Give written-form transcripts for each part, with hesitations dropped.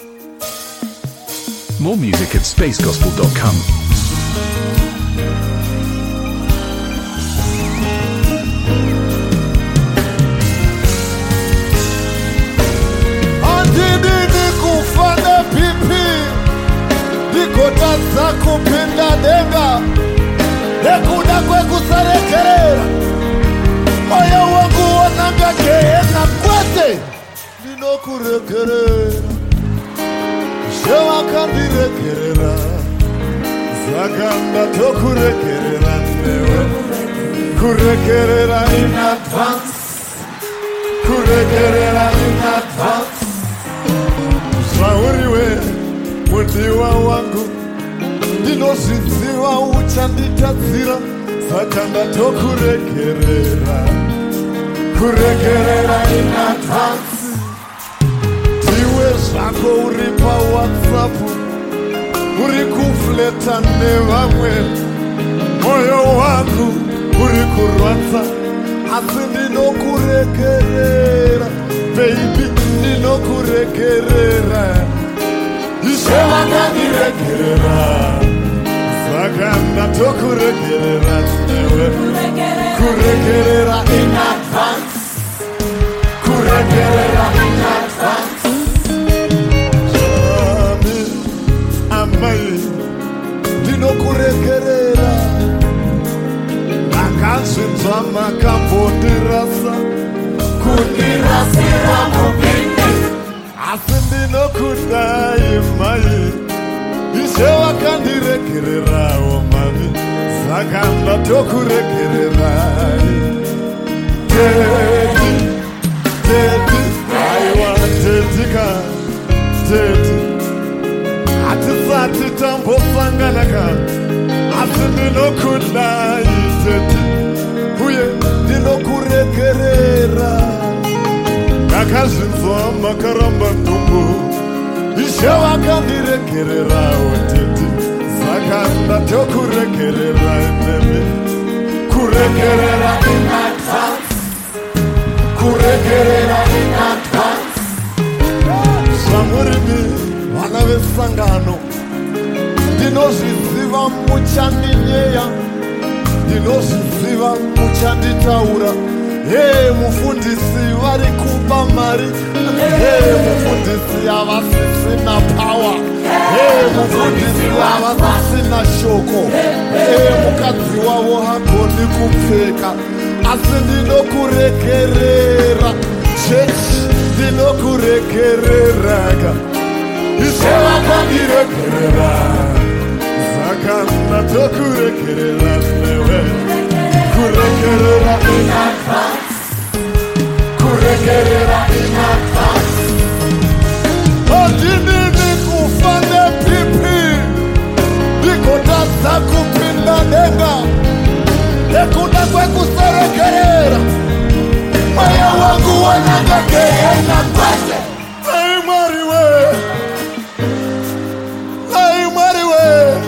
More music at spacegospel.com. Kotaza kupinda denga Ekuda kwe kusarekerera Moyo wangu wananga keena kwete Nino kurekerera Shewa kandirekerera Zakanda to kurekerera newe Kurekerera in advance Kurekerera in advance Shauriwe Mundiwa wangu Ndinozviziva uchanditadzira Saka ndatokurekerera Kurekerera in advance Ndiwe zvako uri paWhatsApp Uri kufleta nevamwe Moyo wangu uri kurwadza Asi ndinokurekerera Baby ndinokurekerera Shewa kandirekerera Saka ndatokurekerera newe Kurekerera in advance Kurekerera in advance Shami amai Ndinokurekerera Nakazvinzwa makambondirasa Kundirasira mubini Asi ndinokudai mai Ishewa kandirekererawo mami Saka ndatokurekererai Teti, teti Aiwa tetika, teti Hatisati tambosanganaka Asi ndinokudai teti Uye ndinokurekerera Nakazvinzwa makaramba ndumbu Ishewa kandirekererawo tete Saka ndatokurekerera nemi Kurekerera in advance Kurekerera in advance Zvamurimi vana vesangano Ndinozviziva muchandinyeya Ndinozviziva muchanditaura Hey mufundisi vari kupa mari Hey mufundisi havasisina power Hey mufundisi havasisina shoko Hey mukadzi wavo hagoni kupfeka Asi ndinokurekerera Church ndinokurekereraga Ishewa kandirekerera Saka ndatokurekerera newe Kurekerera in advance Kurekerera in advance Odinini kufane pipi Ndikotaza kupinda denga Ekuda kwe kusarekerera Moyo wangu wananga keena kwete Hey mariwe Hey mariwe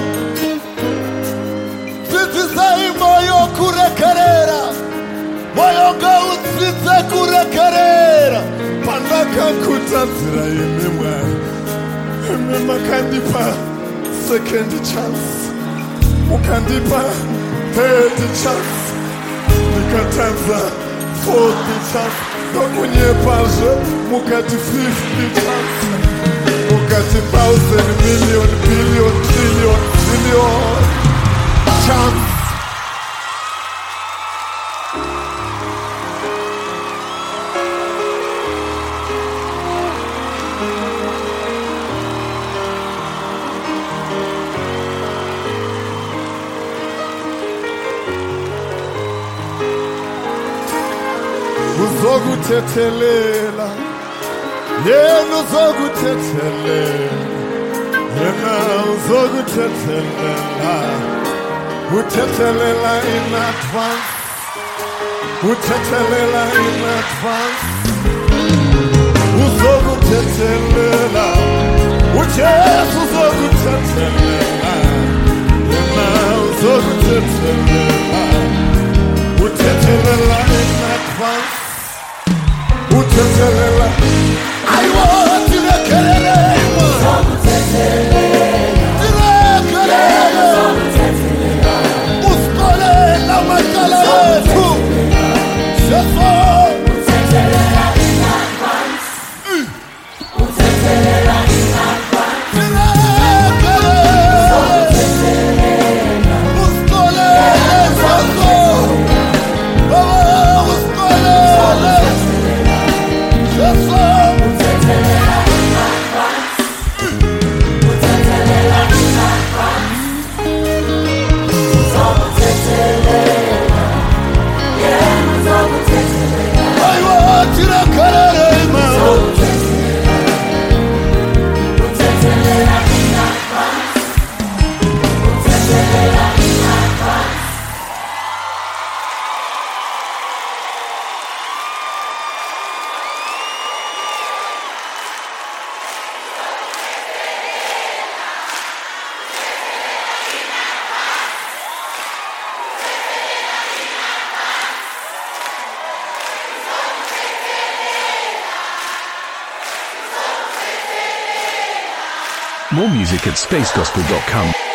Zitizai moyo kurekerera Moyo ngaudzidze kurekerera Pandakakutadzira imi Mwari Imi makandipa second chance Mukandipa third chance Nikatadza fourth chance Nokunyepazve mukati 50 chance Mukati 1,000 million billion trillion billion chance Uzokuthethelela Yena uzokuthethelela Yena uzokuthethelela Uthethelela in advance Uthethelela in advance Uzokuthethelela uJesu uzokuthethelela Yena uzokuthethelela Uthethelela in advance Uthethelela I want to rekerere More music at spacegospel.com.